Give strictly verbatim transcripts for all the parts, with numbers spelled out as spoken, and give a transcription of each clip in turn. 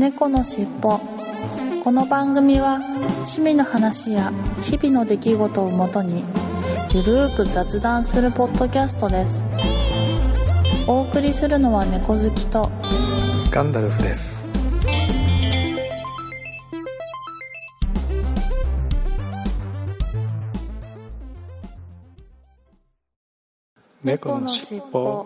猫のしっぽ。この番組は趣味の話や日々の出来事をもとにゆるーく雑談するポッドキャストです。お送りするのは猫好きとガンダルフです。猫のしっぽ。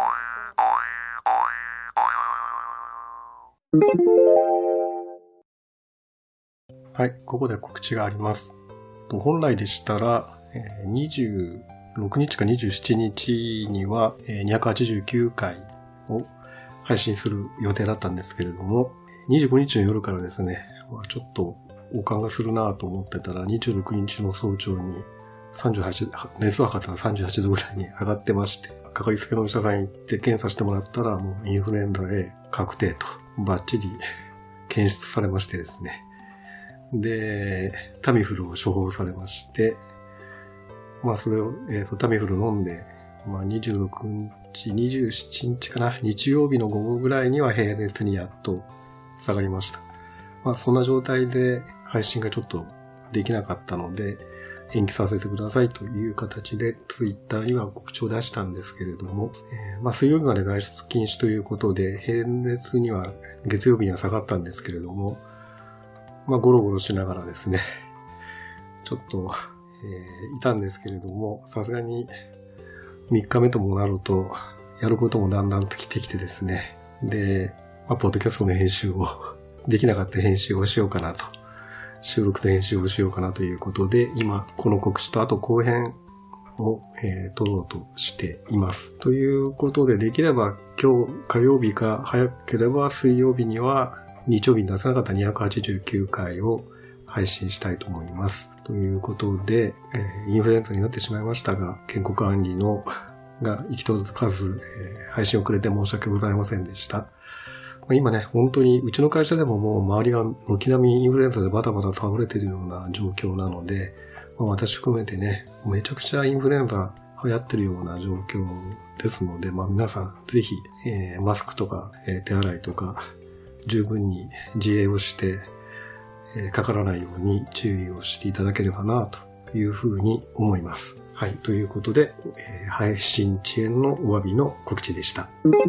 はい、ここで告知があります。本来でしたらにじゅうろくにちかにじゅうしちにちにはにひゃくはちじゅうきゅうかいを配信する予定だったんですけれども、にじゅうごにちの夜からですね、ちょっと悪寒がするなと思ってたらにじゅうろくにちの早朝にさんじゅうはち、熱を測ったらさんじゅうはちどぐらいに上がってまして、かかりつけのお医者さんに行って検査してもらったらもうインフルエンザ A 確定とバッチリ検出されましてですね。で、タミフルを処方されまして、まあそれを、えっと、タミフル飲んで、まあにじゅうろくにち、にじゅうしちにちかな、日曜日の午後ぐらいには平熱にやっと下がりました。まあそんな状態で配信がちょっとできなかったので、延期させてくださいという形でツイッターには告知を出したんですけれども、えー、まあ水曜日まで外出禁止ということで、平熱には月曜日には下がったんですけれども、まあゴロゴロしながらですね、ちょっと、えー、いたんですけれども、さすがにみっかめともなると、やることもだんだんときてきてですね、で、まあポッドキャストの編集を、できなかった編集をしようかなと。収録と編集をしようかなということで、今、この告知とあと後編を、えー、撮ろうとしています。ということで、できれば今日火曜日か早ければ水曜日には日曜日に出さなかったにひゃくはちじゅうきゅうかいを配信したいと思います。ということで、えー、インフルエンザになってしまいましたが、健康管理のが行き届かず、えー、配信遅れて申し訳ございませんでした。今ね、本当にうちの会社でももう周りが軒並みインフルエンザでバタバタ倒れているような状況なので、まあ、私含めてね、めちゃくちゃインフルエンザ流行ってるような状況ですので、まあ皆さんぜひ、えー、マスクとか、えー、手洗いとか十分に自衛をして、えー、かからないように注意をしていただければなというふうに思います。はい、ということで、えー、配信遅延のお詫びの告知でした。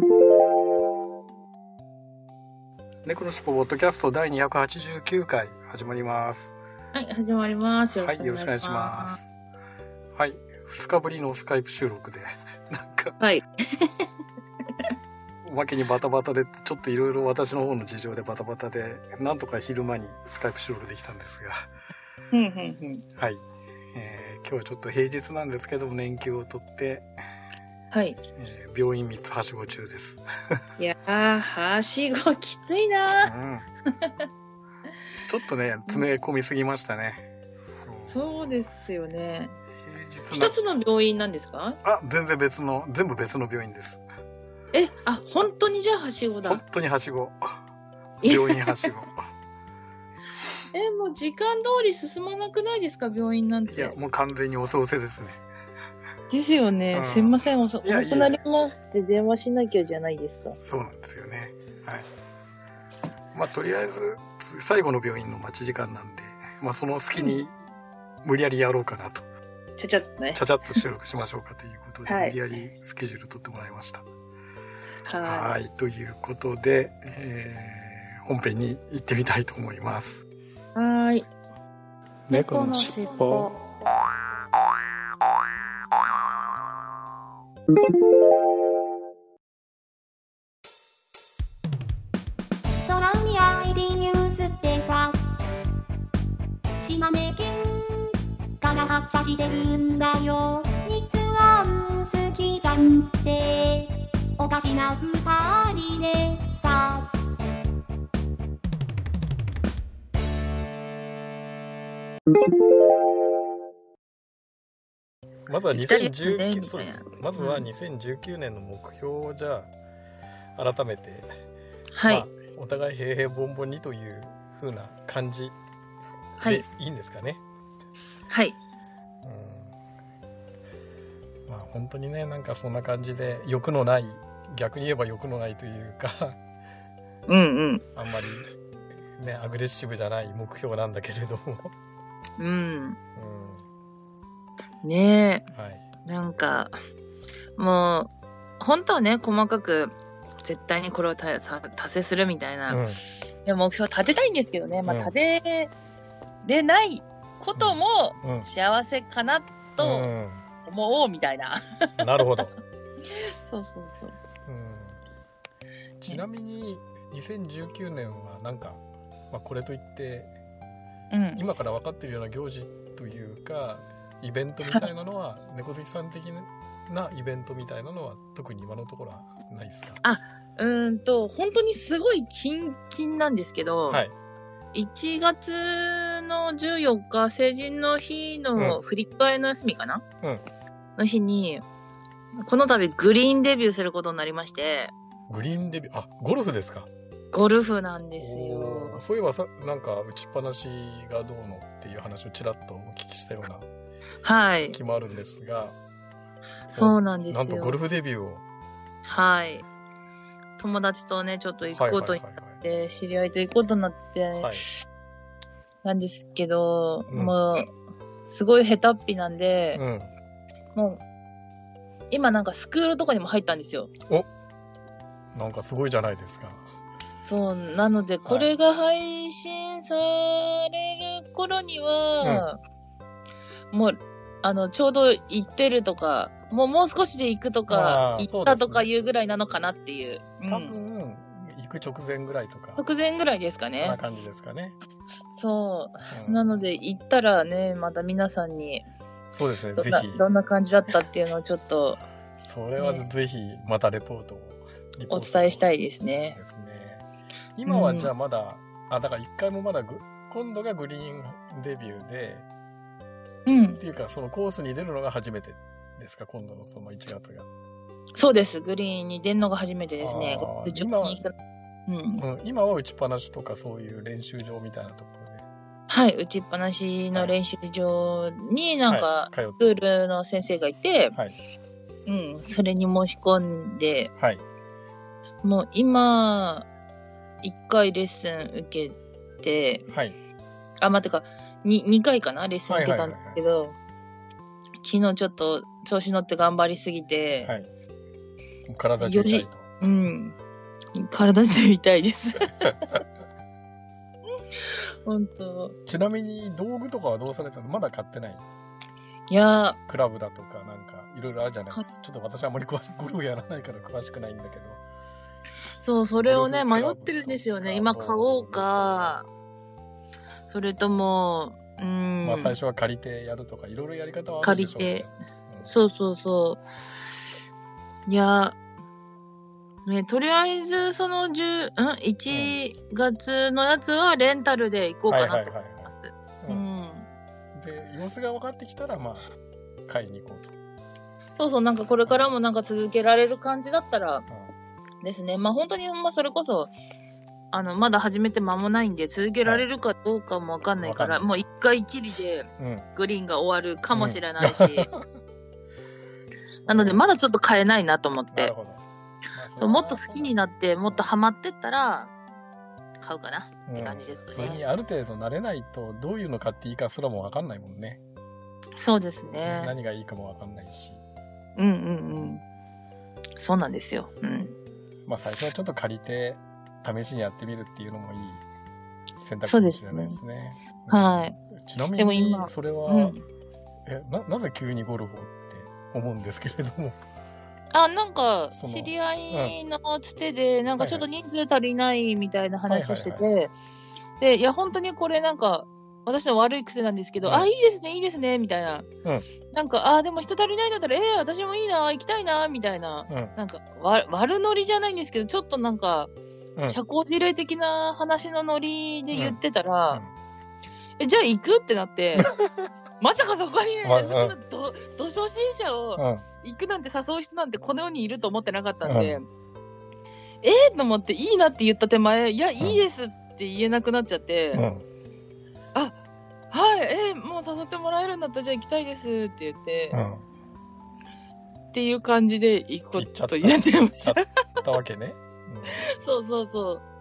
猫のしっぽポッドキャストだいにひゃくはちじゅうきゅうかい始まります。 はい、始まります。 はい、よろしくお願いします。はい、ふつかぶりのスカイプ収録で、なんか、 はい。 おまけにバタバタで、ちょっといろいろ私の方の事情でバタバタで、なんとか昼間にスカイプ収録できたんですが、 ふんふんふん。 はい、えー、今日はちょっと平日なんですけども、年休を取って、 はい、 えー、病院みっつはしご中です。 いやー、はしごきついなー、うん、 ちょっとね、詰め込みすぎましたね。 うん、そうですよね。 平日一つの病院なんですか？ あ、全然別の、全部別の病院です。 え、あ、本当にじゃあはしごだ。 本当にはしご。病院はしご。 え、もう時間通り進まなくないですか、病院なんて。 いや、もう完全におせおせですね。 ですよね、うん、すいません、遅くなりますって電話しなきゃじゃないですか。 そうなんですよね。はい。まあとりあえず最後の病院の待ち時間なんで、まあその隙に無理やりやろうかなと。 ちゃちゃっとね。 ちゃちゃっと収録しましょうかということで、 はい、 無理やりスケジュール取ってもらいました。 はい。 はい、ということで、えー、本編に行ってみたいと思います。 はい。 猫のしっぽ。 空海 アイディー ニュースってさ、島根県から発車してるんだよ。日安好きじゃんっておかしな二人でさ。 まずはにせんじゅうきゅう、そうです。まずはにせんじゅうきゅうねんの目標をじゃあ改めて、 はい、 まあ、お互い平々凡々にという風な感じでいいんですかね。 はい。 うん、まあ本当にね、なんかそんな感じで欲のない、逆に言えば欲のないというかうんうん。 あんまりね、アグレッシブじゃない目標なんだけれども。 うん。うん、 ねえ。はい。なんか、もう、本当はね、細かく、絶対にこれを達成するみたいな、うん、で目標を立てたいんですけどね、まあ、立てれないことも幸せかなと思おうみたいな。 うんうん、なるほど。 そうそうそう。 うん、ちなみに、にせんじゅうきゅうねんはなんか、まあ、これといって、うん、今から分かっているような行事というか、イベントみたいなのは、猫好きさん的なイベントみたいなのは特に今のところはないですか？ あ、うーんと、本当にすごいキンキンなんですけど、はい、いちがつのじゅうよっか、成人の日の振り替えの休みかな、うん、の日に、この度グリーンデビューすることになりまして。 グリーンデビュー、あ、ゴルフですか？ ゴルフなんですよ。 そういえばさ、なんか打ちっぱなしがどうのっていう話をちらっとお聞きしたような気もあるんですが、はい、 そうなんですよ。 なんとゴルフデビューを。 はい。友達とね、ちょっと行くことになって、はいはい、知り合いと行くことになって、はい、なんですけど、うん、もう、すごい下手っぴなんで、うん、もう、今なんかスクールとかにも入ったんですよ。 お、なんかすごいじゃないですか。 そう、なので、これが配信される頃には、はい、もう、あの、ちょうど行ってるとか、もうもう少しで行くとか、行ったとかいうぐらいなのかなっていう。 うね、多分、行く直前ぐらいとか。 直前ぐらいですかね。 そんな感じですかね。 そう。うん、なので、行ったらね、また皆さんに、 そうですね、ぜひ。 どんな感じだったっていうのをちょっと、 それはぜひ、またレポートを。 お伝えしたいですね。 ですね。今はじゃあまだ、うん、あ、だから一回もまだグ、今度がグリーンデビューで、うん。っていうか、そのコースに出るのが初めてですか？今度のそのいちがつが。 そうです。グリーンに出るのが初めてですね。 今は、うん、うん。今は打ちっぱなしとかそういう練習場みたいなところで。 はい。打ちっぱなしの練習場になんか、スクールの先生がいて、はい。うん。それに申し込んで、はい。もう今、いっかいレッスン受けて、はい。あ、まあ、てか、に、にかいかなレッスン受けたんだけど、はいはいはいはい、昨日ちょっと調子乗って頑張りすぎて、はい。 体中痛いと。 うん。体中痛いです。本当。 ちなみに道具とかはどうされたの？まだ買ってない？ いやクラブだとかなんかいろいろあるじゃないですか。ちょっと私あんまり詳しゴルフやらないから詳しくないんだけど。 そう、それをね、迷ってるんですよね。今買おうか、それとも、うん。 まあ最初は借りてやるとか、いろいろやり方はあるんでしょうね。 借りて、うん。そうそうそう。いや、ね、とりあえず、その10、うん、いちがつのやつはレンタルで行こうかなと思います。うん。 で、様子が分かってきたら、まあ、買いに行こうと。 そうそう、なんかこれからもなんか続けられる感じだったら、ですね。まあ本当に、まあそれこそ、あの、まだ始めて間もないんで、続けられるかどうかもわかんないから、はい、もう一回きりで、グリーンが終わるかもしれないし、うんうん、なので、まだちょっと買えないなと思って、なるほど。まあ、そうもっと好きになって、もっとハマってったら、買うかなって感じですね。 うん、それにある程度慣れないと、どういうの買っていいかすらもわかんないもんね。 そうですね。 何がいいかもわかんないし。 うんうんうん。そうなんですよ。うん。 まあ最初はちょっと借りて試しにやってみるっていうのもいい選択かもしれないですね。 ですね。うん、はい。 ちなみにそれは、うん、え な, なぜ急にゴルフをって思うんですけれども。 あ、なんか知り合いのつてで、うん、なんかちょっと人数足りないみたいな話してて、はいはいはい、で、いや本当にこれなんか私の悪い癖なんですけど、うん、あ、いいですね、いいですね、みたいな。うん、なんか、あ、でも人足りないんだったら、えー、私もいいな、行きたいな、みたいな。うん、なんか、わ、悪ノリじゃないんですけど、ちょっとなんか、うん、社交辞令的な話のノリで言ってたら、うんうん、え、じゃあ行くってなって、まさかそこにね、そんなど、ど初心者を行くなんて誘う人なんてこの世にいると思ってなかったんで、うん、えーと思って、いいなって言った手前、いや、いいですって言えなくなっちゃって、うんあ、はい、えー、もう誘ってもらえるんだったらじゃあ行きたいですって言って、うん、っていう感じで行くことになっちゃいました。 行ったわけね。 うん、そうそうそう。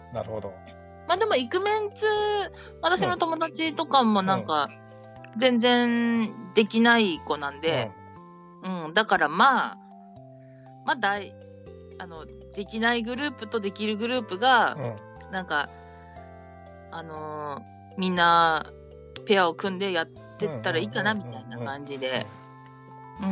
なるほど。 まあでも、イクメンツ、私の友達とかもなんか、全然できない子なんで、うん、うん、だからまあ、まあ大、あの、できないグループとできるグループが、うん、なんか、あのー、みんな、ペアを組んでやってったらいいかな、みたいな感じで。うん。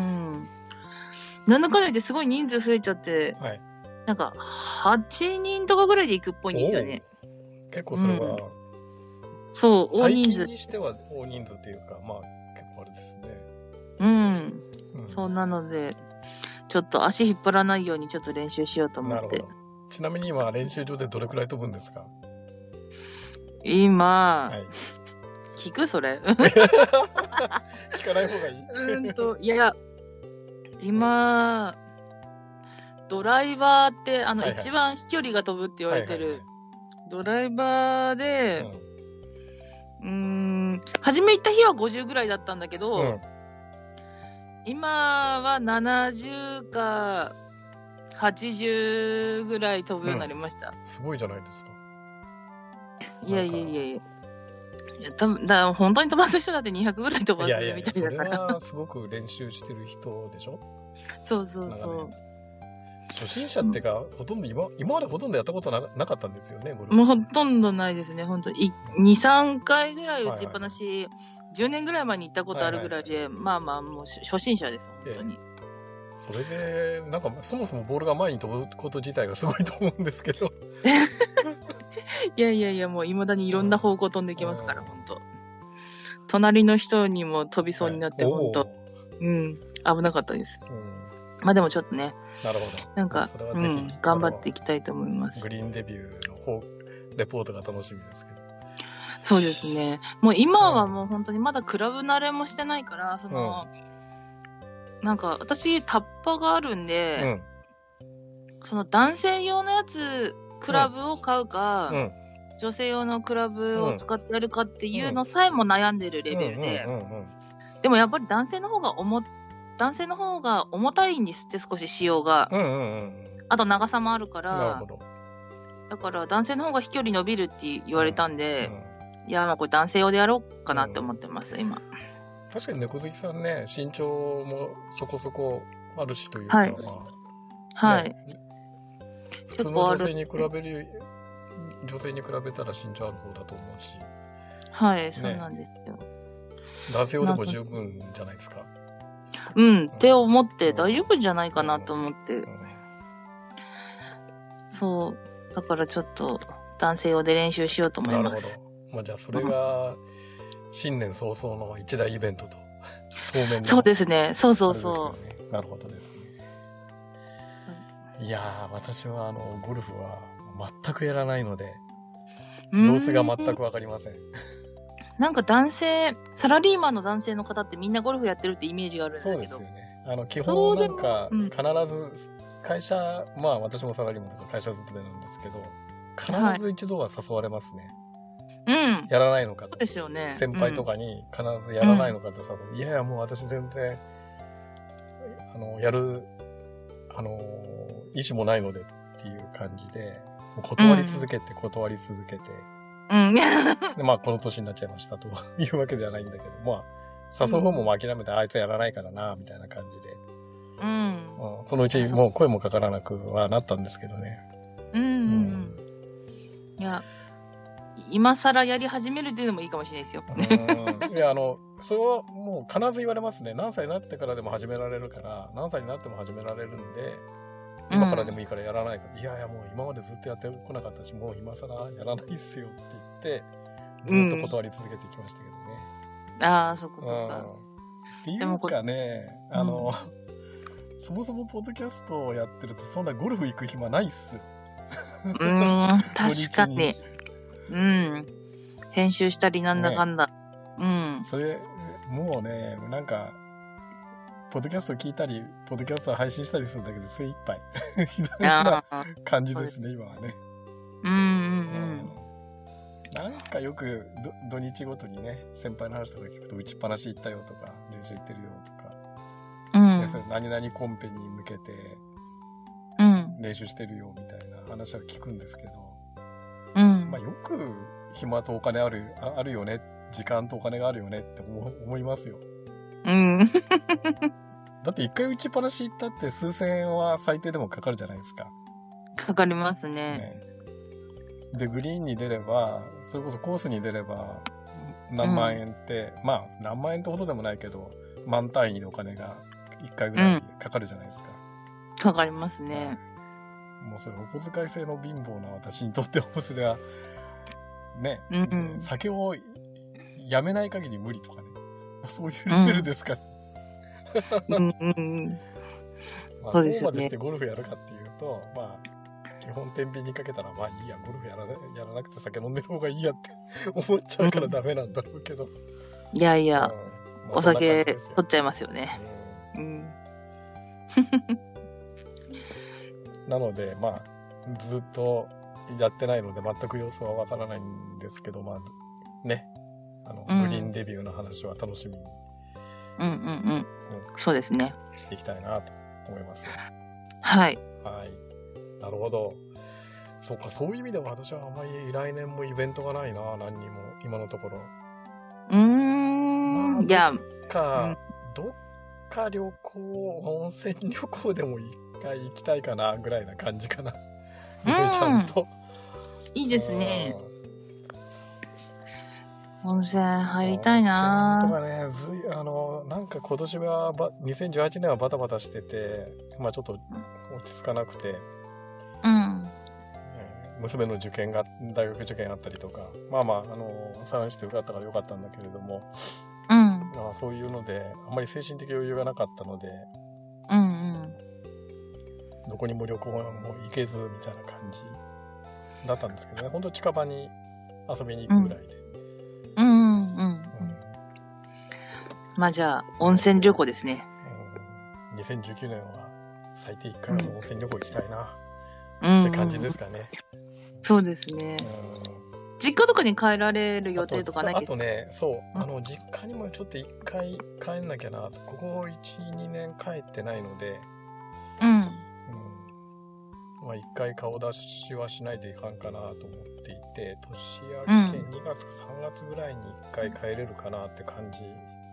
なんだかんだ言ってすごい人数増えちゃって、はい、なんか、はちにんとかぐらいで行くっぽいんですよね。 結構それは、うん、 そう、大人数。 最近にしては大人数っていうか、まあ、結構あれですね。 うん。うん、そうなので、ちょっと足引っ張らないようにちょっと練習しようと思って。なるほど。 ちなみに今、練習場でどれくらい飛ぶんですか？ 今、はい、聞くそれ聞かない方がいいうんと、いや、今、ドライバーって、あの、はいはい、一番飛距離が飛ぶって言われてる、はいはいはい、ドライバーで、うん、うーん、初め行った日はごじゅうぐらいだったんだけど、うん、今はななじゅうかはちじゅうぐらい飛ぶようになりました。 うん、すごいじゃないですか。 いやいやいやいや。いや、多分、だから本当に飛ばす人だってにひゃくぐらい飛ばすみたいだから。いやいやいや、 それはすごく練習してる人でしょ？ そうそうそう。 初心者ってか、ほとんど今、今までほとんどやったこと な, なかったんですよね、ゴルフ。 もうほとんどないですね、本当に。に、さんかいぐらい打ちっぱなし、はいはい、じゅうねんぐらい前に行ったことあるぐらいで、はいはいはい、まあまあ、もう初心者です、本当に。 それで、なんか、そもそもボールが前に飛ぶこと自体がすごいと思うんですけど。 いやいやいや、もう未だにいろんな方向飛んできますから、うん、本当。隣の人にも飛びそうになって、はい、本当。うん、危なかったです。うん、まあでもちょっとね。 なるほど。 なんか、うん、頑張っていきたいと思います。 グリーンデビューの方、レポートが楽しみですけど。 そうですね。もう今はもう本当にまだクラブ慣れもしてないから、その、うん、なんか私タッパがあるんで、うん、その男性用のやつ、クラブを買うか、うん、女性用のクラブを使ってやるかっていうのさえも悩んでるレベルで、でもやっぱり男性の方が重、男性の方が重たいんですって、少し仕様が。うんうんうん、あと長さもあるから、なるほど。だから男性の方が飛距離伸びるって言われたんで、うんうん、いや、まあこれ男性用でやろうかなって思ってます、うん、今。 確かに猫好きさんね、身長もそこそこあるしというか、はい。まあ、はい。ね、普通の女性に比べる、女性に比べたら身長ある方だと思うし。 はい、ね、そうなんですよ。 男性用でも十分じゃないですか。 うん、うん、って思って大丈夫じゃないかなと思って。うんうん、そう。だからちょっと男性用で練習しようと思います。 なるほど。まあじゃあそれが新年早々の一大イベントと。当面のそうですね。そうそうそう。 ね、なるほどですね。いやー、私はあのゴルフは全くやらないので、様子が全くわかりません。 なんか男性、サラリーマンの男性の方ってみんなゴルフやってるってイメージがあるんだけど。そうですよね。あの基本なんか必ず会社、まあ私もサラリーマンとか会社勤めなんですけど、必ず一度は誘われますね。はい、うん。やらないのかと。 そうですよね。 先輩とかに必ずやらないのかって誘う。うん、いやいやもう私全然、あの、やる、あの、意思もないのでっていう感じで、もう断り続けて、断り続けて、うん。でまあこの年になっちゃいましたというわけではないんだけど、まあ、誘う方も諦めて、うん、あいつやらないからな、みたいな感じで。うん、うん、そのうちもう声もかからなくはなったんですけどね。うん、うんうん、 いや今更やり始めるっていうのもいいかもしれないですよ。 うんいやあのそれはもう必ず言われますね。何歳になってからでも始められるから何歳になっても始められるんで今からでもいいからやらないか、うん、いやいやもう今までずっとやってこなかったしもう今更やらないっすよって言ってずっと断り続けてきましたけどね。 うん、ああそっかそっか。 っていうかねあの、うん、そもそもポッドキャストをやってるとそんなゴルフ行く暇ないっす。 うーん確かに。うん。編集したりなんだかんだ。ね、うん。 それ、もうね、なんか、ポッドキャスト聞いたり、ポッドキャスト配信したりするんだけど、精一杯。ひどいな感じですね、今はね。うんうんうん。なんかよく土日ごとにね、先輩の話とか聞くと、打ちっぱなし行ったよとか、練習行ってるよとか、うん。それ何々コンペに向けて、うん。練習してるよみたいな話は聞くんですけど、 く暇とお金ある、あるよね、時間とお金があるよねって思思いますよ。 うん。 だって一回打ちっぱなし行ったって数千円は最低でもかかるじゃないですか。 かかりますね。 ねで、グリーンに出れば、それこそコースに出れば、何万円って、うん、まあ、何万円ってほどでもないけど、万単位のお金がいっかいぐらいかかるじゃないですか。 うん、かかりますね。 もうそれ、お小遣い制の貧乏な私にとっても、それは、ね、 うんうん、 酒をやめない限り無理とかね。そういうレベルですから。 うんうんうん。 まあ、そうですよね。そうまでしてゴルフやるかっていうと、まあ、基本天秤にかけたら、まあいいや、ゴルフやらな、やらなくて酒飲んでる方がいいやって思っちゃうからダメなんだろうけど。 いやいや、うんまあ、お酒取っちゃいますよね。うん。 なので、まあ、ずっとやってないので全く様子はわからないんですけど、まあ、ね、あの、うん、グリーンレビューの話は楽しみに。 うんうんうん。うん、そうですね。 していきたいなと思います。 はい。 はい。なるほど。そうか、そういう意味では私はあまり来年もイベントがないな、何にも、今のところ。 うーん、まあ、いや、 どっか、うん、どっか旅行、温泉旅行でも一回行きたいかな、ぐらいな感じかな。うん、ちゃんと。 いいですね。温泉入りたいな温泉とかね、ずい、あの、なんか今年はば、にせんじゅうはちねんはバタバタしてて、まあちょっと落ち着かなくて、 うん。 娘の受験が、大学受験あったりとか、まあまあ、あの、探して受かったからよかったんだけれども、 うん。 まあそういうので、あんまり精神的余裕がなかったので、 うんうん。 どこにも旅行も行けず、みたいな感じだったんですけどね、本当近場に遊びに行くぐらいで。 うん、うん、うん、うん。まあじゃあ、温泉旅行ですね。 うん、にせんじゅうきゅうねんは最低いっかいは温泉旅行行きたいな、うん、って感じですかね。 そうですね。うん、実家とかに帰られる予定とかないですか？ あとね、そう、あの、実家にもちょっと一回帰んなきゃな、ここいち、にねん帰ってないので、 うん。うん。 まあ一回顔出しはしないといかんかなと思っていて、年明けにがつかさんがつぐらいに一回帰れるかなって感じ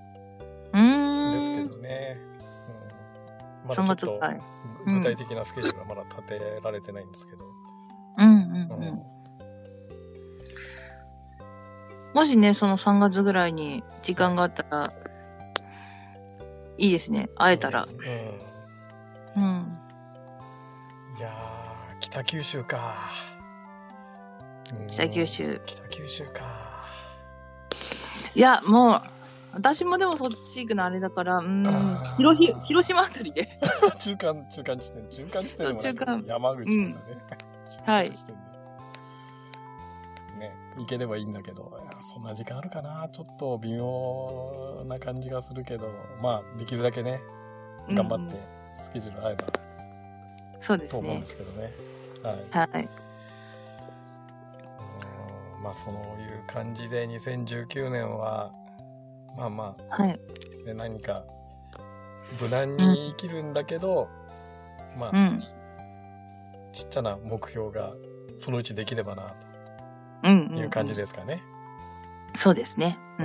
ですけどね。うん。まだちょっと具体的なスケジュールはまだ立てられてないんですけど。 うんうんうん。うん、もしね、そのさんがつぐらいに時間があったら、いいですね。会えたら。うん。うん。いやー、北九州か。 北九州。 北九州か。 いや、もう、私もでもそっち行くのあれだから、うん、広し、広島あたりで。 中間、中間地点、中間地点でも中間山口とかね。 うん、はい。 ね、行ければいいんだけど、そんな時間あるかな、ちょっと微妙な感じがするけど、まあ、できるだけね、頑張ってスケジュール合えば、 うん、そうですね。 と思うんですけどね。はい。 はい。 まあ、そういう感じでにせんじゅうきゅうねんは、まあまあ、 はい、 で何か無難に生きるんだけど、うん、まあ、うん、ちっちゃな目標がそのうちできればなという感じですかね。うんうんうん、そうですね。うん。うん、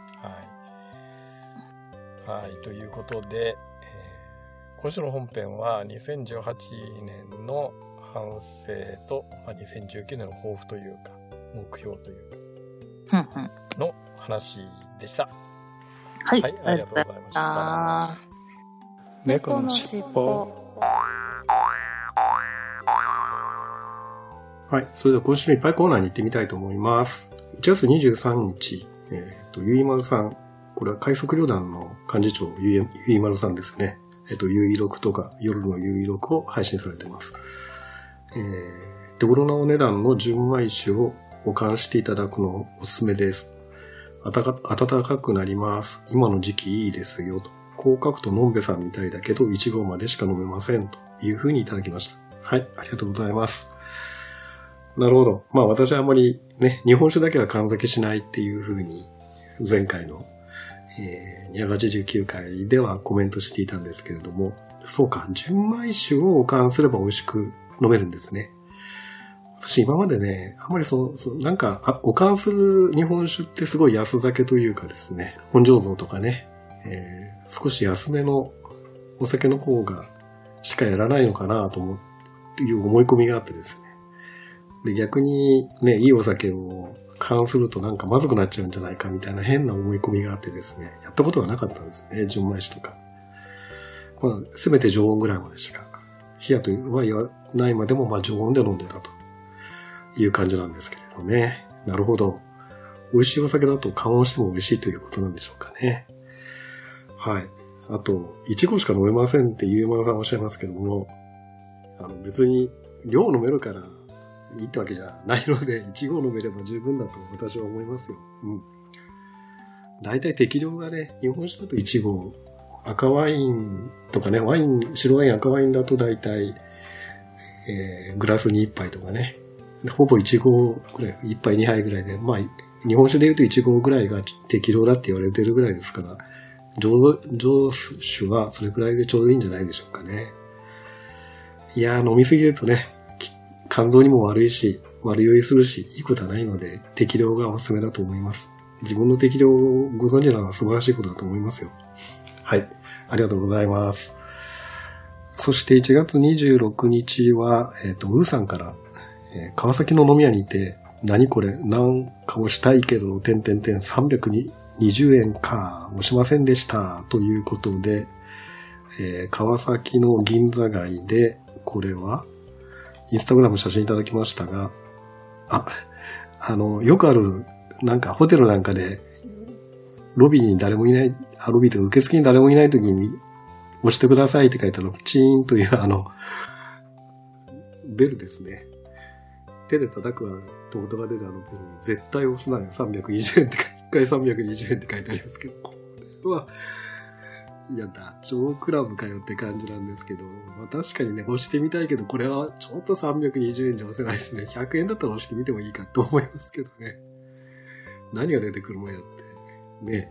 はい。はい、ということで、えー、今週の本編はにせんじゅうはちねんの反省と、まあ、にせんじゅうきゅうねんの抱負というか、目標というか、 うんうん、 の話でした。 はい、 はい、ありがとうございました。 猫のしっぽ。 はい、それでは今週のいっぱいコーナーに行ってみたいと思います。いちがつにじゅうさんにち、えっ、ー、と、ゆいまるさん、これは快速旅団の幹事長、ゆい、ゆいまるさんですね。えっ、ー、と、ゆいろくとか夜のゆいろくを配信されています。えー、手頃なお値段の純米酒を保管していただくのをおすすめです。暖かくなります。今の時期いいですよと。こう書くとのんべさんみたいだけどいちごうまでしか飲めませんというふうにいただきました。はい、ありがとうございます。なるほど。まあ私はあまりね、日本酒だけは缶酒しないっていうふうに前回の、えー、にひゃくはちじゅうきゅうかいではコメントしていたんですけれども、そうか、純米酒を保管すれば美味しく飲めるんですね。 私今までね、あんまりその、そのなんか、あ、おかんする日本酒ってすごい安酒というかですね、本醸造とかね、えー、少し安めのお酒の方がしかやらないのかなと思っていう思い込みがあってですね。で、逆にね、いいお酒を缶するとなんかまずくなっちゃうんじゃないかみたいな変な思い込みがあってですね、やったことがなかったんですね、純米酒とか。まあ、せめて常温ぐらいまでしか。冷やとは言わないまでも、まあ常温で飲んでたという感じなんですけれどね。なるほど。美味しいお酒だと缶をしても美味しいということなんでしょうかね。はい。あと、いちごしか飲めませんってゆうまるさんおっしゃいますけども、あの別に量飲めるからいいってわけじゃないので、いちご飲めれば十分だと私は思いますよ。うん。大体適量がね、日本酒だといちご、赤ワインとかね、ワイン、白ワイン、赤ワインだと大体、えー、グラスにいっぱいとかね、ほぼいちごぐらいです。いっぱいにはいぐらいで、まあ、日本酒で言うといちごぐらいが適量だって言われてるぐらいですから、醸造酒はそれくらいでちょうどいいんじゃないでしょうかね。いやー、飲みすぎるとね、肝臓にも悪いし、悪酔いするし、いいことはないので、適量がおすすめだと思います。自分の適量をご存知なのは素晴らしいことだと思いますよ。はい。ありがとうございます。そしていちがつにじゅうろくにちは、えっと、ウーさんから、えー、川崎の飲み屋にて、何これ、なんかをしたいけど、てんてんてんさんびゃくにじゅうえんか、押しませんでした。ということで、えー、川崎の銀座街で、これは、インスタグラム写真いただきましたが、あ、あの、よくある、なんかホテルなんかで、ロビーに誰もいない、あ、ロビーというか受付に誰もいないときに、押してくださいって書いてある、チーンというあの、ベルですね。手で叩くと音が出るあのベルに、絶対押すなよ、さんびゃくにじゅうえんって書いて、いっかいさんびゃくにじゅうえんって書いてありますけど、これは、いや、ダチョウ倶楽部かよって感じなんですけど、まあ確かにね、押してみたいけど、これはちょっとさんびゃくにじゅうえんじゃ押せないですね。ひゃくえんだったら押してみてもいいかと思いますけどね。何が出てくるもんやって。ね。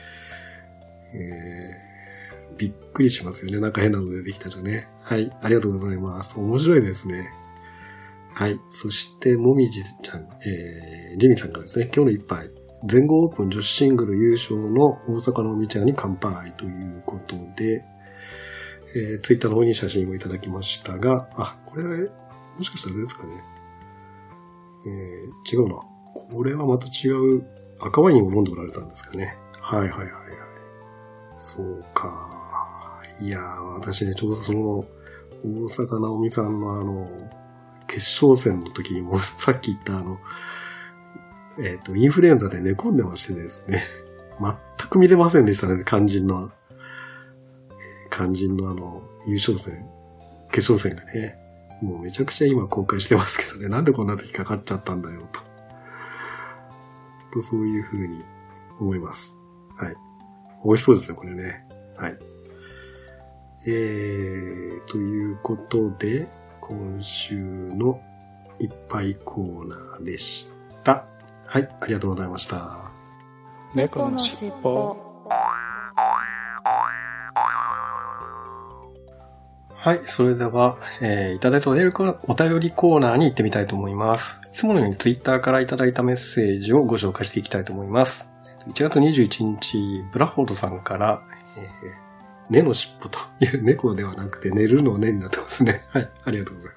えー、びっくりしますよね。なんか変なの出てきたらね。はい。ありがとうございます。面白いですね。はい。そして、もみじちゃん、えー、ジミさんがですね、今日の一杯。全豪オープン女子シングル優勝の大阪のおみちゃんに乾杯ということで、えー、ツイッターの方に写真をいただきましたが、あ、これ、もしかしたらですかね。えー、違うな。これはまた違う赤ワインを飲んでおられたんですかね。はいはいはいはい。そうか。いやー、私ね、ちょうどその、大阪なおみさんのあの、決勝戦の時にも、さっき言ったあの、えっと、インフルエンザで寝込んでましてですね。全く見れませんでしたね、肝心の、肝心のあの、優勝戦、決勝戦がね。もうめちゃくちゃ今公開してますけどね。なんでこんな時かかっちゃったんだよ、と。と、そういう風に思います。はい。美味しそうですね、これね。はい。えー、ということで、今週の一杯コーナーでした。はい、ありがとうございました。 猫のしっぽ。 はい、それでは、えー、いただいたお便りコーナーに行ってみたいと思います。いつものようにツイッターからいただいたメッセージをご紹介していきたいと思います。いちがつにじゅういちにち、ブラッフォードさんから、えー、根のしっぽという猫ではなくて寝るの根になってますね。はい、ありがとうございます。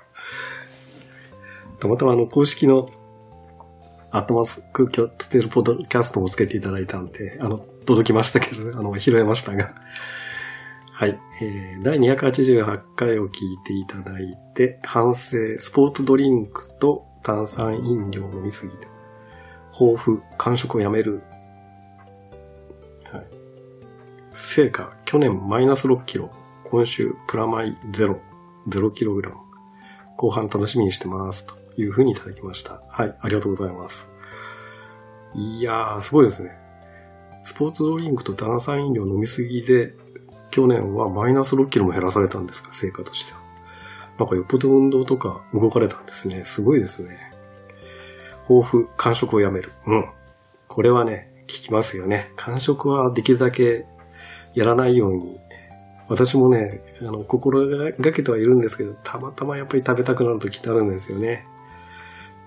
たまたまあの公式のアットマスクつてるポッドキャストもつけていただいたんで、あの、届きましたけどね、あの、拾えましたが。はい、えー。だいにひゃくはちじゅうはちかいを聞いていただいて、反省、スポーツドリンクと炭酸飲料飲みすぎて、抱負、間食をやめる。はい。成果、去年マイナスろっキロ、今週プラマイゼロ、ゼロキログラム。後半楽しみにしてます。というふうにいただきました。はい、ありがとうございます。いやー、すごいですね。スポーツドリンクと炭酸飲料飲みすぎで、去年はマイナスろっキロも減らされたんですか、成果としては。なんかよっぽど運動とか動かれたんですね。すごいですね。抱負、間食をやめる。うん。これはね、効きますよね。間食はできるだけやらないように。私もね、あの、心がけてはいるんですけど、たまたまやっぱり食べたくなるときってあるんですよね。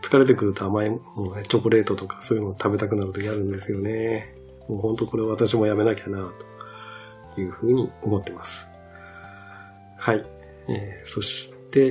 疲れてくると甘いものね、チョコレートとかそういうのを食べたくなる時あるんですよね。もう本当これ私もやめなきゃなというふうに思ってます。はい。えー、そして、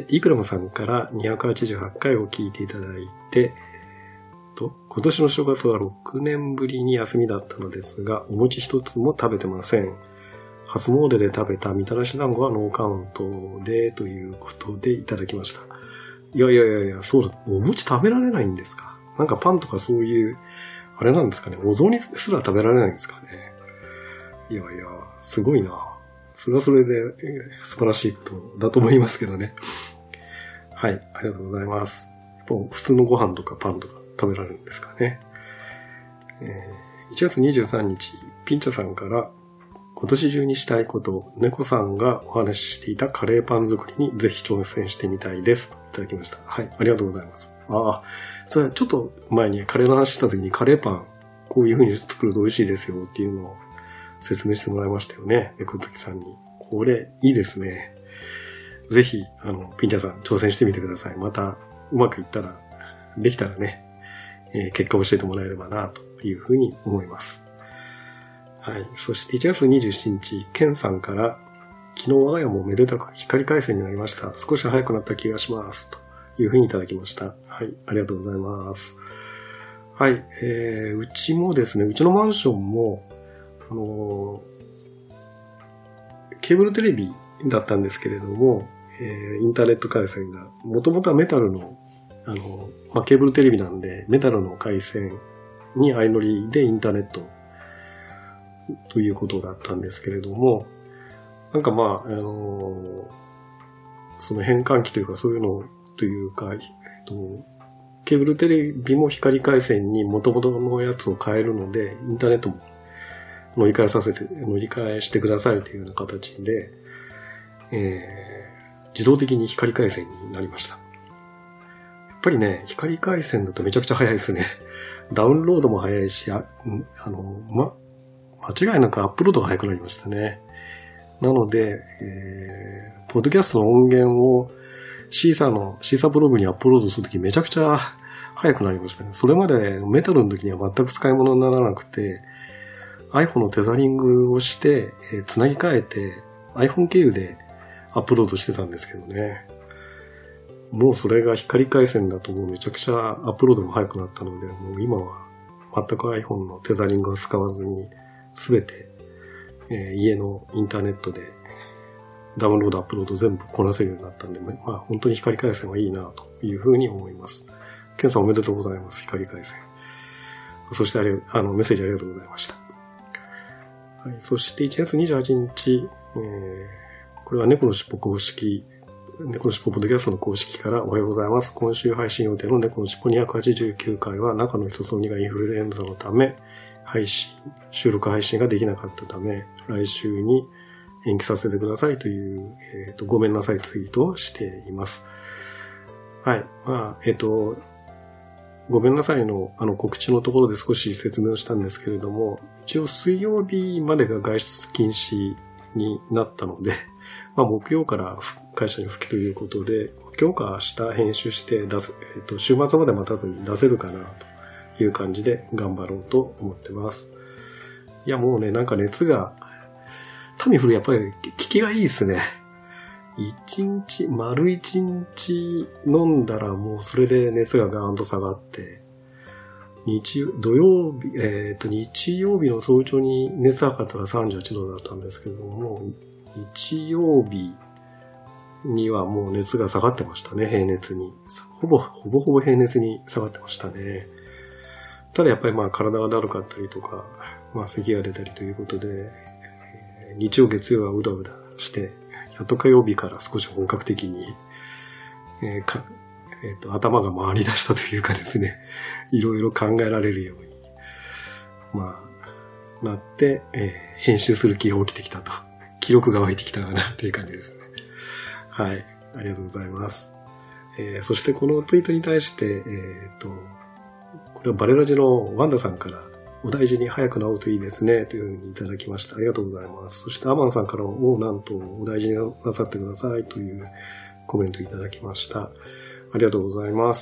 イクラムさんからにひゃくはちじゅうはちかいを聞いていただいて、と今年の正月はろくねんぶりに休みだったのですが、お餅一つも食べてません。初詣で食べたみたらし団子はノーカウントで、ということでいただきました。いやいやいやいや、そうだ、お餅食べられないんですか？なんかパンとかそういう、あれなんですかね、お雑煮すら食べられないんですかね。いやいや、すごいな。それはそれで、えー、素晴らしいことだと思いますけどね。はい、ありがとうございます。やっぱ普通のご飯とかパンとか食べられるんですかね。えー、いちがつにじゅうさんにち、ピンチャさんから今年中にしたいこと、猫さんがお話ししていたカレーパン作りにぜひ挑戦してみたいです。といただきました。はい、ありがとうございます。ああ、それはちょっと前にカレーの話した時にカレーパン、こういう風に作ると美味しいですよっていうのを説明してもらいましたよね。猫月さんに。これ、いいですね。ぜひ、あの、ピンチャーさん挑戦してみてください。また、うまくいったら、できたらね、えー、結果を教えてもらえればな、というふうに思います。はい。そしていちがつにじゅうしちにち、ケンさんから、昨日我が家もめでたく光回線になりました。少し早くなった気がします。というふうにいただきました。はい。ありがとうございます。はい。えー、うちもですね、うちのマンションも、あのー、ケーブルテレビだったんですけれども、えー、インターネット回線が、もともとはメタルの、あのー、まあ、ケーブルテレビなんで、メタルの回線に相乗りでインターネットということだったんですけれども、なんかまあ、あのー、その変換器というかそういうのというか、えっと、ケーブルテレビも光回線に元々のやつを変えるので、インターネットも乗り換えさせて、乗り換えしてくださいというような形で、えー、自動的に光回線になりました。やっぱりね、光回線だとめちゃくちゃ早いですね。ダウンロードも早いし、あ、あの、ま、間違いなくアップロードが早くなりましたね。なので、えー、ポッドキャストの音源をシーサーの、シーサーブログにアップロードするときめちゃくちゃ早くなりましたね。それまでメタルの時には全く使い物にならなくて、iPhone のテザリングをして、えー、繋ぎ替えて iPhone 経由でアップロードしてたんですけどね。もうそれが光回線だともうめちゃくちゃアップロードも早くなったので、もう今は全く iPhone のテザリングを使わずにすべて、えー、家のインターネットでダウンロードアップロード全部こなせるようになったんで、まあ本当に光回線はいいなというふうに思います。ケンさんおめでとうございます。光回線。そしてあれ、あのメッセージありがとうございました。はい、そしていちがつにじゅうはちにち、えー、これは猫のしっぽ公式、猫のしっぽポッドキャストの公式からおはようございます。今週配信予定の猫のしっぽにひゃくはちじゅうきゅうかいは中の一つのにがインフルエンザのため、配信、収録配信ができなかったため、来週に延期させてくださいという、えっと、ごめんなさいツイートをしています。はい。まあ、えっと、ごめんなさいの、あの、告知のところで少し説明をしたんですけれども、一応水曜日までが外出禁止になったので、まあ、木曜から会社に復帰ということで、今日か明日編集して出す、えっと、週末まで待たずに出せるかなという感じで頑張ろうと思ってます。いや、もうね、なんか熱が、タミフルやっぱり効きがいいですね。一日、丸一日飲んだらもうそれで熱がガーンと下がって、日、土曜日、えっと、日曜日の早朝に熱測ったらさんじゅうはちどだったんですけども、日曜日にはもう熱が下がってましたね、平熱に。ほぼ、ほぼほぼ平熱に下がってましたね。ただやっぱりまあ体がだるかったりとか、まあ咳が出たりということで、日曜月曜はうだうだして、やっと火曜日から少し本格的に、えーかえー、と頭が回り出したというかですね、いろいろ考えられるように、まあ、なって、えー、編集する気が起きてきたと。記録が湧いてきたかなという感じですね。はい。ありがとうございます。えー、そしてこのツイートに対して、えー、と、これはバレラジのワンダさんから、お大事に早く治るといいですね、というふうにいただきました。ありがとうございます。そしてアマンさんからも、なんとお大事になさってくださいというコメントいただきました。ありがとうございます。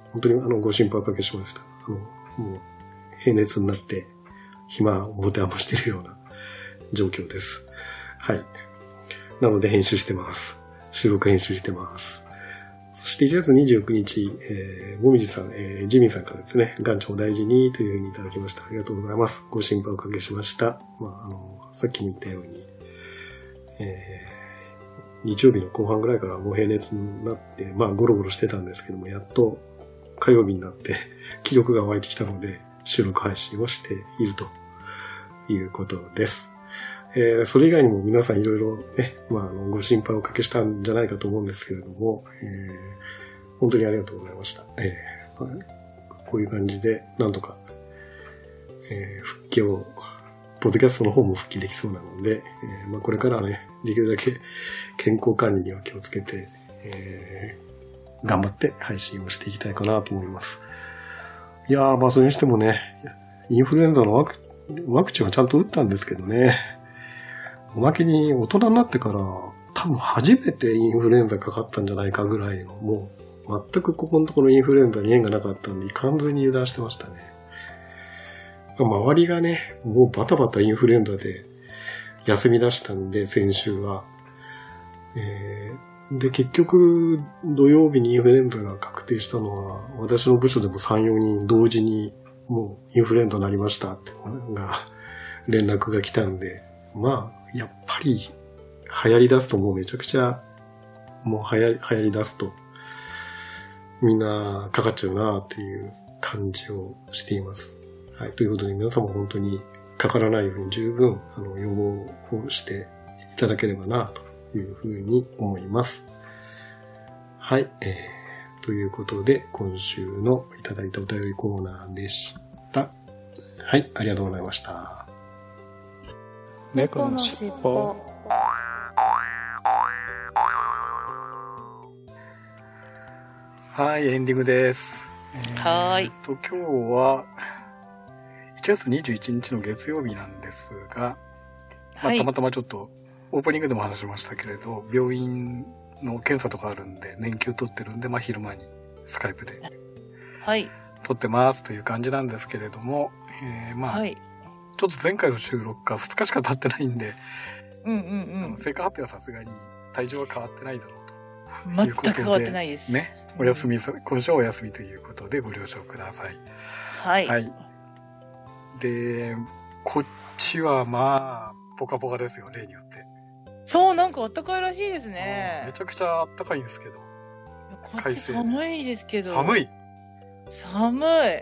本当にあの、ご心配おかけしました。あの、もう、平熱になって、暇を持て余しているような状況です。はい。なので編集してます。収録編集してます。そしていちがつにじゅうくにち、えー、もみじさん、えー、ジミーさんからですね、元朝大事にというふうにいただきました。ありがとうございます。ご心配おかけしました。まあ、あの、さっきに言ったように、えー、日曜日の後半ぐらいからもう平熱になって、まあ、ゴロゴロしてたんですけども、やっと火曜日になって気力が湧いてきたので、収録配信をしているということです。えー、それ以外にも皆さんいろいろね、まあ、あの、ご心配をおかけしたんじゃないかと思うんですけれども、えー、本当にありがとうございました。えーまあ、こういう感じで、なんとか、えー、復帰を、ポッドキャストの方も復帰できそうなので、えーまあ、これからはね、できるだけ健康管理には気をつけて、えー、頑張って配信をしていきたいかなと思います。いやー、まあ、それにしてもね、インフルエンザのワク、ワクチンはちゃんと打ったんですけどね、おまけに大人になってから多分初めてインフルエンザかかったんじゃないかぐらいの、もう全くここのところインフルエンザに縁がなかったんで完全に油断してましたね。周りがね、もうバタバタインフルエンザで休み出したんで、先週は。えー、で、結局土曜日にインフルエンザが確定したのは、私の部署でもさん、よにん同時にもうインフルエンザになりましたってのが連絡が来たんで、まあ、やっぱり流行り出すともうめちゃくちゃもう流行り、流行り出すとみんなかかっちゃうなっていう感じをしています。はい。ということで皆様本当にかからないように十分あの予防をしていただければなというふうに思います。はい。えー、ということで今週のいただいたお便りコーナーでした。はい。ありがとうございました。 猫のしっぽ。 はい、エンディングです。 はーい。 えー、と今日はいちがつにじゅういちにちの月曜日なんですが、まあ、たまたまちょっとオープニングでも話しましたけれど、病院の検査とかあるんで年休取ってるんで、まあ、昼間にスカイプではい撮ってますという感じなんですけれども、えー、まあ、はい、ちょっと前回の収録がふつかしか経ってないんで、 うんうんうん、 成果発表はさすがに体重は変わってないだろうと。 全く変わってないです。 ね、お休み、うん、今週はお休みということでご了承ください。 はい。はい。 で、こっちはまあポカポカですよ、例によって。 そう、なんか暖かいらしいですね。 めちゃくちゃ暖かいんですけど。 こっち寒いですけど。 寒い。 寒い。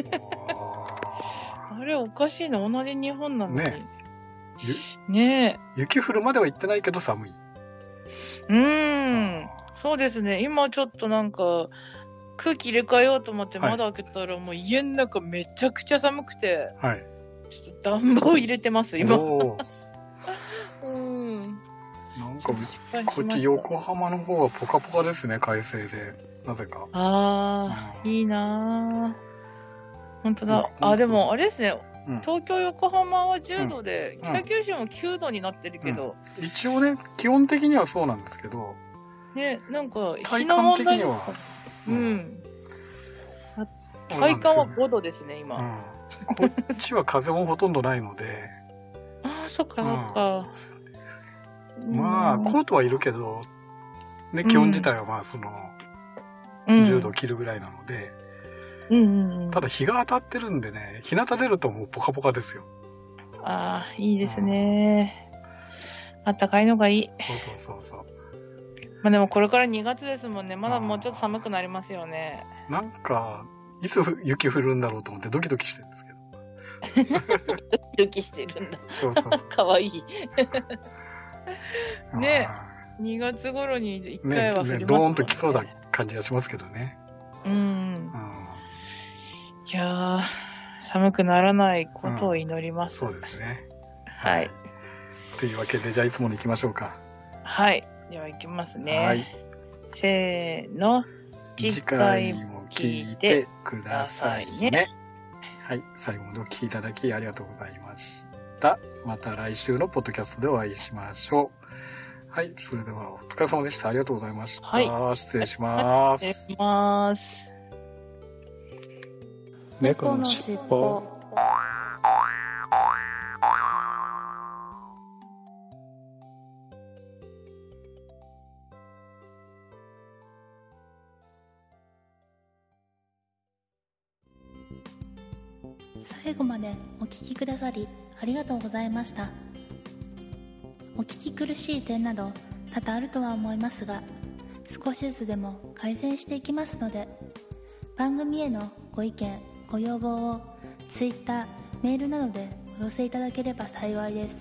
あれおかしいな、同じ日本なのに。ね。ねえ。 雪降るまでは行ってないけど寒い。 うーん。そうですね。今ちょっとなんか空気入れ替えようと思って窓開けたら、もう家の中めちゃくちゃ寒くて、はい、ちょっと暖房入れてます今。うん。 なんかこっち横浜の方はポカポカですね、快晴でなぜか。 ああ、うん、いいなー。本当だ。あ、でもあれですね。うん、東京横浜はじゅうどで、うん、北九州もきゅうどになってるけど、 うん、一応ね基本的にはそうなんですけどね、なんか日の問題ですか。うん、うん、体感はごどですね今、うん、 こっちは風もほとんどないのでああそっかそっか、 うん、まあコートはいるけどね、気温自体はまあその、うん、じゅうど切るぐらいなので、 うんうんうん、 ただ日が当たってるんでね、日向出るともうポカポカですよ。 ああ、いいですね。あったかいのがいい。 そうそうそうそう。 まあでもこれからにがつですもんね。まだもうちょっと寒くなりますよね。 なんか、いつ雪降るんだろうと思ってドキドキしてるんですけど。 ドキドキしてるんだ。 そうそうそう。 かわいい。ねえ、にがつ頃にいっかいは降りますもんね。ね、 ドーンと来そうな感じがしますけどね。 うん。うんいやー、寒くならないことを祈ります。 うん、そうですね。 はい。 というわけで、じゃあいつもの行きましょうか。 はい。では行きますね。はい。せーの。次回も聞いてくださいね。 はい。最後までお聞きいただきありがとうございました。また来週のポッドキャストでお会いしましょう。はい。それではお疲れ様でした。ありがとうございました。はい。失礼します。 失礼します。 猫のしっぽ。最後までお聞きくださりありがとうございました。お聞き苦しい点など多々あるとは思いますが、少しずつでも改善していきますので、番組へのご意見ご要望を Twitter、メールなどでお寄せいただければ幸いです。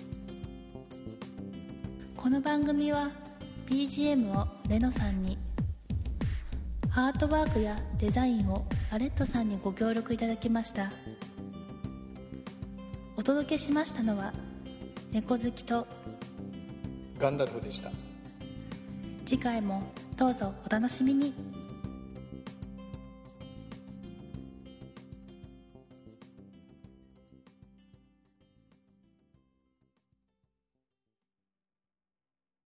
この番組は ビージーエム をレノさんに、アートワークやデザインをアレットさんにご協力いただきました。お届けしましたのは猫好きとガンダルフでした。 次回もどうぞお楽しみに。